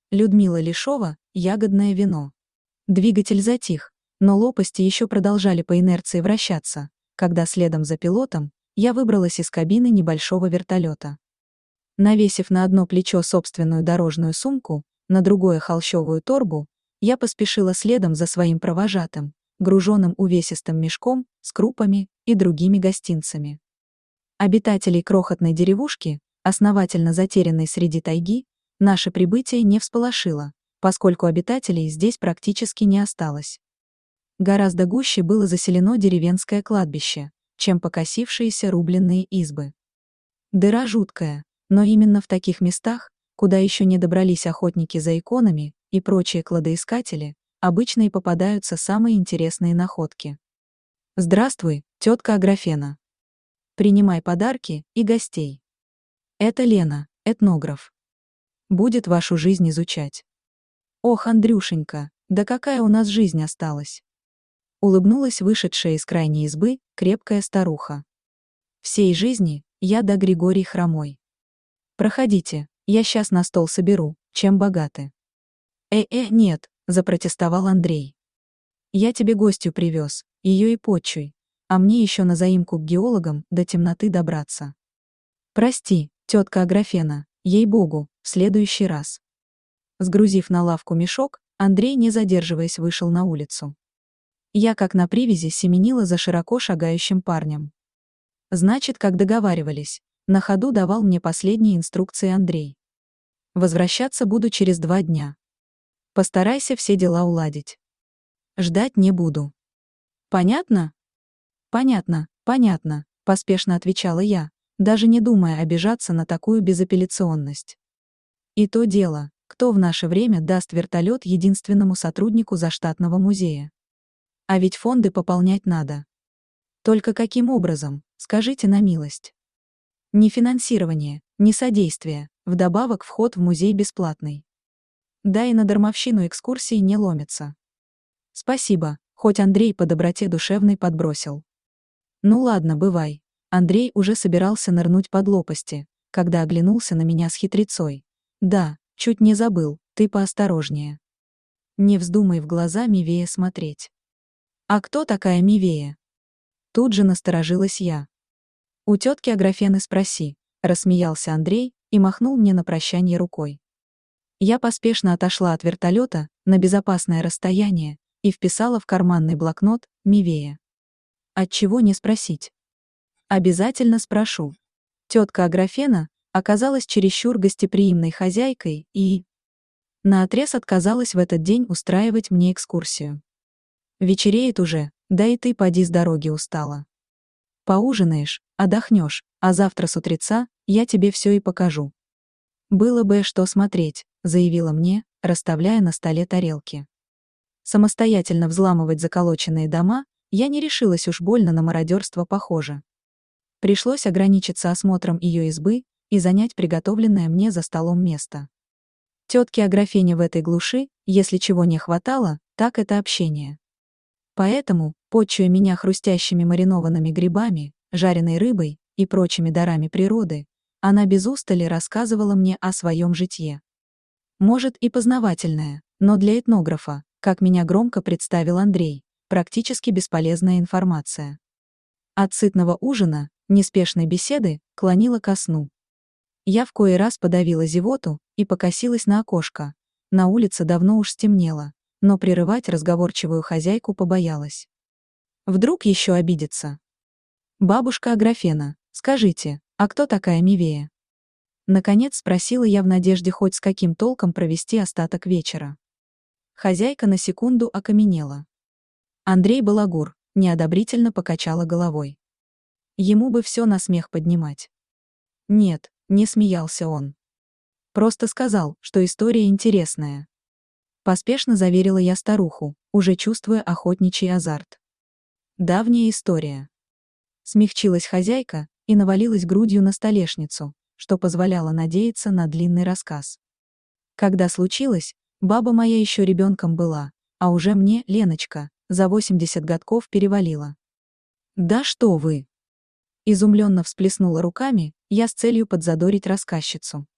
Людмила Лишова, ягодное вино. Двигатель затих, но лопасти еще продолжали по инерции вращаться, когда следом за пилотом я выбралась из кабины небольшого вертолета. Навесив на одно плечо собственную дорожную сумку, на другое холщовую торбу, я поспешила следом за своим провожатым, груженным увесистым мешком с крупами и другими гостинцами. Обитателей крохотной деревушки, основательно затерянной среди тайги, наше прибытие не всполошило, поскольку обитателей здесь практически не осталось. Гораздо гуще было заселено деревенское кладбище, чем покосившиеся рубленные избы. Дыра жуткая, но именно в таких местах, куда еще не добрались охотники за иконами и прочие кладоискатели, обычно и попадаются самые интересные находки. Здравствуй, тетка Аграфена. Принимай подарки и гостей. Это Лена, этнограф. Будет вашу жизнь изучать. Ох, Андрюшенька, да какая у нас жизнь осталась. Улыбнулась вышедшая из крайней избы крепкая старуха. Всей жизни я да Григорий Хромой. Проходите, я сейчас на стол соберу, чем богаты. Нет, запротестовал Андрей. Я тебе гостью привез, ее и почуй, а мне еще на заимку к геологам до темноты добраться. Прости, тетка Аграфена, ей-богу, в следующий раз. Сгрузив на лавку мешок, Андрей, не задерживаясь, вышел на улицу. Я, как на привязи, семенила за широко шагающим парнем. Значит, как договаривались, на ходу давал мне последние инструкции Андрей. Возвращаться буду через 2 дня. Постарайся все дела уладить. Ждать не буду. Понятно? Понятно, поспешно отвечала я, даже не думая обижаться на такую безапелляционность. И то дело, кто в наше время даст вертолет единственному сотруднику заштатного музея? А ведь фонды пополнять надо. Только каким образом, скажите на милость? Ни финансирование, ни содействие, вдобавок вход в музей бесплатный. Да и на дармовщину экскурсии не ломится. Спасибо, хоть Андрей по доброте душевной подбросил. Ну ладно, бывай. Андрей уже собирался нырнуть под лопасти, когда оглянулся на меня с хитрецой. Да, чуть не забыл, ты поосторожнее. Не вздумай в глаза Мивея смотреть. А кто такая Мивея? Тут же насторожилась я. У тетки Аграфены спроси, рассмеялся Андрей и махнул мне на прощание рукой. Я поспешно отошла от вертолета на безопасное расстояние и вписала в карманный блокнот Мивея. Отчего не спросить? Обязательно спрошу. Тетка Аграфена оказалась чересчур гостеприимной хозяйкой и наотрез отказалась в этот день устраивать мне экскурсию. Вечереет уже, да и ты поди с дороги устала. Поужинаешь, отдохнешь, а завтра с утреца я тебе все и покажу. Было бы что смотреть, заявила мне, расставляя на столе тарелки. Самостоятельно взламывать заколоченные дома я не решилась, уж больно на мародерство похоже. Пришлось ограничиться осмотром ее избы и занять приготовленное мне за столом место. Тетке Аграфене в этой глуши, если чего не хватало, так это общение. Поэтому, почуя меня хрустящими маринованными грибами, жареной рыбой и прочими дарами природы, она без устали рассказывала мне о своем житье. Может, и познавательное, но для этнографа, как меня громко представил Андрей, практически бесполезная информация. От сытного ужина, неспешной беседы, клонила ко сну. Я в кои раз подавила зевоту и покосилась на окошко. На улице давно уж стемнело, но прерывать разговорчивую хозяйку побоялась. Вдруг еще обидится. «Бабушка Аграфена, скажите, а кто такая Мивея?» Наконец спросила я в надежде хоть с каким толком провести остаток вечера. Хозяйка на секунду окаменела. Андрей Балагур неодобрительно покачала головой. Ему бы все на смех поднимать. Нет, не смеялся он. Просто сказал, что история интересная. Поспешно заверила я старуху, уже чувствуя охотничий азарт. Давняя история. Смягчилась хозяйка и навалилась грудью на столешницу, что позволяло надеяться на длинный рассказ. Когда случилось, баба моя еще ребенком была, а уже мне, Леночка, за 80 годков перевалила. «Да что вы!» Изумленно всплеснула руками, я с целью подзадорить рассказчицу.